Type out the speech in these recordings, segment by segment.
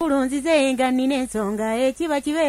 bulunzize nga nnina ensonga ekiba kibe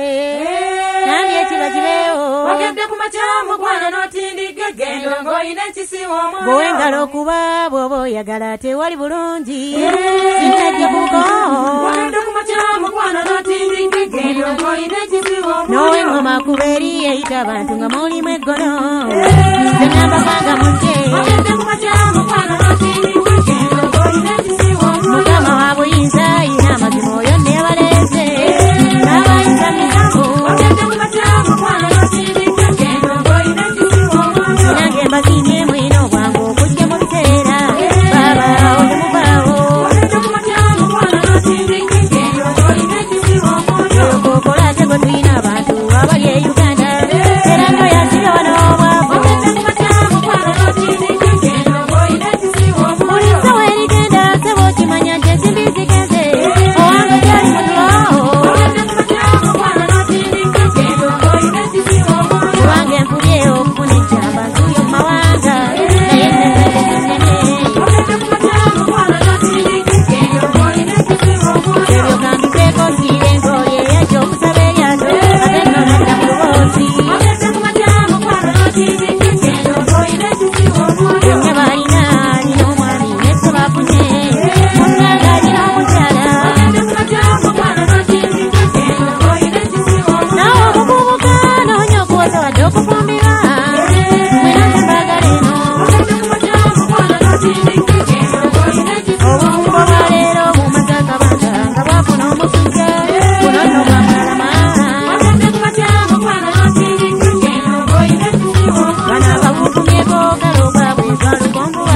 nambi ekiba kibeewo ogedde ku makyamu kwana n'otindiga eggendo ng'olina ekisiwa omwoyo bw'engalo kuba bw'oba oyagala tewali bulungi sinajja kuko ogedde ku makyamu kwana n'otindiga eggendo ng'olina ekisiwa omwoyo n'ow'engoma kuba eri eyita abantu nga mulimu eggono nze nambakanga mujje ogedde ku makyamu kwana n'otindiga eggendo ng'olina ekisiwa omwoyo mukama wa buyinza ayina amazima oyo nebaleze n'abayinza misango ogedde ku makyamu kwana n'otindiga eggendo ng'olina ekisiwa omwoyo nange mbazimye mwina obwangu okujja mu biseera babaawo temuvaawo ogedde ku makyamu kwana n'otindiga eggendo ng'olina ekisiwa omwoyo okokola ate gwe tulina abantu abali e uganda era noyasibye wano obwavu ogedde ku makyamu kwana n'otindiga eggendo ng'olina ekisiwa omwoyo buli sawa erigenda sebo okimanya nti ensimbi zigeze owange gyali mutulo ogedde ku makyamu kwana n'otindiga eggendo ng'olina ekisiwa omwoyo kubange nfubye okufuna ekyamba nzuyo mu mawanga naye nnenene ogedde ku makyamu kwana n'otindiga eggendo ng'olina ekisiwa omwoyo ebyo kambiseeko siire engoli eyajja okusaba eryato ate nno nadda mu luboozi ogedde ku makyamu kwana n'otindiga eggendo ng'olina ekisiwa omwoyo bonna balina alina omwami neso bafunye musanga alina omukyala ogedde ku makyamu kwana n'otindiga eggendo ng'olina ekisiwa omwoyo nawe omuvubuka noonya okuwoza wadde okufumbirwa mwena nzembagala eno ogedde ku makyamu kwana n'otindiga eggendo ng'olina ekisiwa obufumbo bwa leero bumaze akabanga nga bwafuna omusujja buno nno bwamulama ogedde ku makyamu kwana n'otindiga eggendo ng'olina ekisiwa omwoyo bano ababukumyeko kalo bwabwe twalukonvuba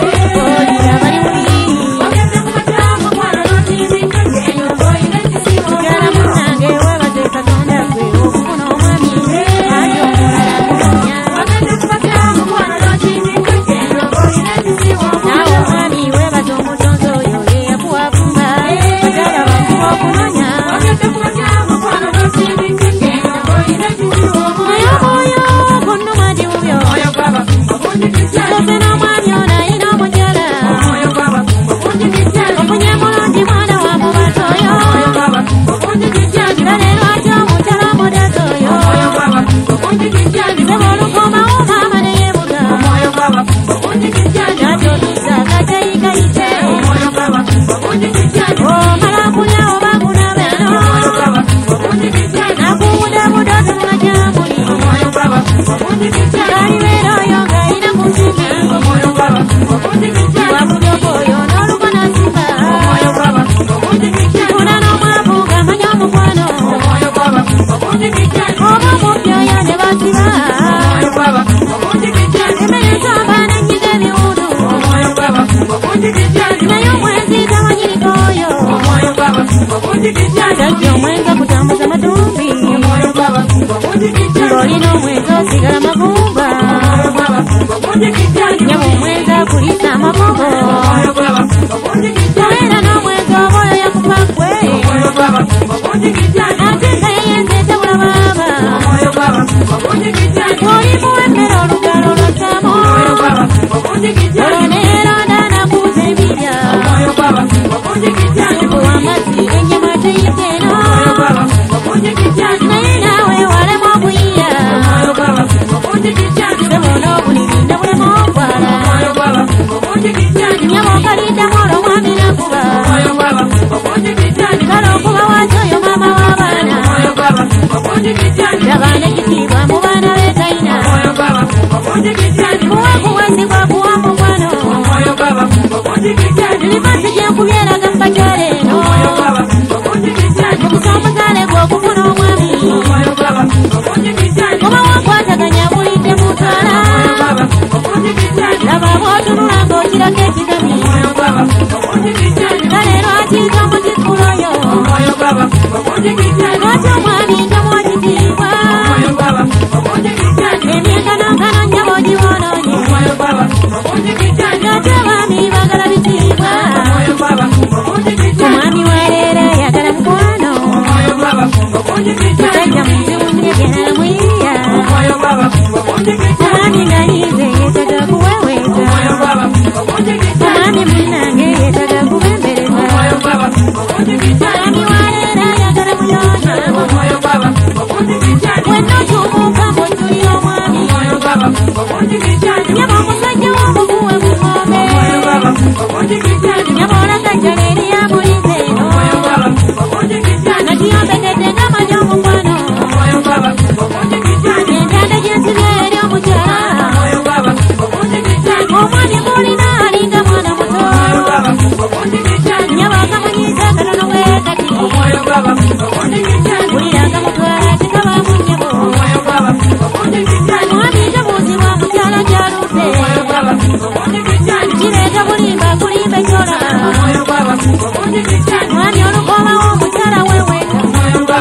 olira bali mubiri ogedde ku makyamu kwana n'otindiga eggendo ng'olina ekisiwa mukyala omwoyo munnange weebaze katonda gwe okufuna omwami ate omulala kunonya ogedde ku makyamu kwana n'otindiga eggendo ng'olina ekisiwa naawe omwoyo omwami weebaze omutonzi oyo eyakuwafumba bakyala bakuba okunonya ogedde ku makyamu kwana n'otindiga eggendo ng'olina ekisiwa naye omwoyo omwoyo kunnuma ndi bubyo omwoyo gw'abafumbo bunjigijjali nze n'omwami ono ayina omukyala omwoyo gw'abafumbo bunjigijjali ofunye mulungi mwana wa mubato oyo omwoyo gw'abafumbo bunjigijjali kale lwaki omukyala mudato oyo omwoyo gw'abafumbo bunjigijjali sebo olukomawo maama neyebuga omwoyo gw'abafumbo bunjigijjali ate otuusa akateyikayite omwoyo gw'abafumbo bunjigijjali omala kulya oba kunaba omwoyo eno gw'abafumbo bunjigijjali nakubudabuda otunula gyamuli omwoyo gw'abafumbo bunjigijjali kalibeera oyo ng'ayina ku nsibi omwoyo gw'abafumbo bunjigijjali wabulyoko oyo n'olubona nsiba omwoyo gw'abafumbo bunjigijjali kuna n'omwavu ng'amanya omukwano omwoyo gw'abafumbo bunjigijjali oba mubbi oyo ne basiba omwoyo gw'abafumbo bunjigijjali emmere nsamba n'ennyiga ebiwundu omwoyo gw'abafumbo bunjigijjali naye omwenzi tamanyiriko oyo omwoyo gw'abafumbo bunjigijjali tajja omwenzi okutambuza matumbi omwoyo gw'abafumbo bunjigijjali ng'olina omwenzi osigala magumba omwoyo gw'abafumbo bunjigijjali nyaba omwenzi akulisa amagogo omwoyo gw'abafumbo bunjigijjali era n'omwenzi oba oyo yakufa ggwe omwoyo gw'abafumbo bunjigijjali ate nga yeyenze tebula baaba omwoyo gw'abafumbo bunjigijjali olimuwa emmere olugalo lwasamo omwoyo gw'abafumbo bunjigijjali olwo neeronda nakuuza ebirya omwoyo gw'abafumbo bunjigijjali kuwa amazzi ennyama teyite eno omwoyo gw'abafumbo bunjigijjali naye naawe walema okuyiya omwoyo gw'abafumbo bunjigijjali sebo n'obuliri ne bulema okwala omwoyo gw'abafumbo bunjigijjali nyama okaliddamu olwo mwami nakuba omwoyo gw'abafumbo bunjigijjali kale okuba waki oyo maama w'abaana omwoyo gw'abafumbo bunjigijjali laba n'ekitiibwa mu baana be talina omwoyo gw'abafumbo bunjigijjali kuwa kuwasibwa kuwa mukwano omwoyo gw'abafumbo bunjigijjali libasi gyenkubyeraga mu bakyala eno omwoyo gw'abafumbo bunjigijjali mukusa omuzaale gwe okufuna omwami omwoyo gw'abafumbo bunjigijjali oba wakwataganya bulidde mutwala omwoyo gw'abafumbo bunjigijjali laba bw'otunula ng'okirako ekigami omwoyo gw'abafumbo bunjigijjali kale lwaki tomuzikula oyo omwoyo gw'abafumbo bunjigijjali lwaki omwami tomuwa kitiibwa omwoyo gw'abafumbo bunjigijjali emyenkanonkano nnyabo giwonoonye omwoyo gw'abafumbo bunjigijjali ate abaami baagala bitiibwa omwoyo gw'abafumbo bunjigijjali omwami waleero ayagala mukwano omwoyo gw'abafumbo bunjigijjali musajja munzibu nnyo genala mwiya omwoyo gw'abafumbo bunjigijjali omwami ng'ayize yeetaga kuweweeta omwoyo gw'abafumbo bunjigijjali omwami munnange yeetaga kubembereza omwoyo gw'abafumbo bunjigijjali omwami waleero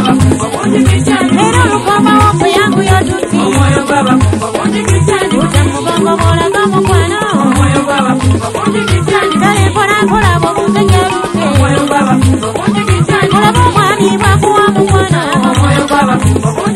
Era olukoma waffe yangu yotuti utamugongo bw'olaga mukwano kale mpolampola bw'omutegerudde olaba omwami bw'akuwa mukwano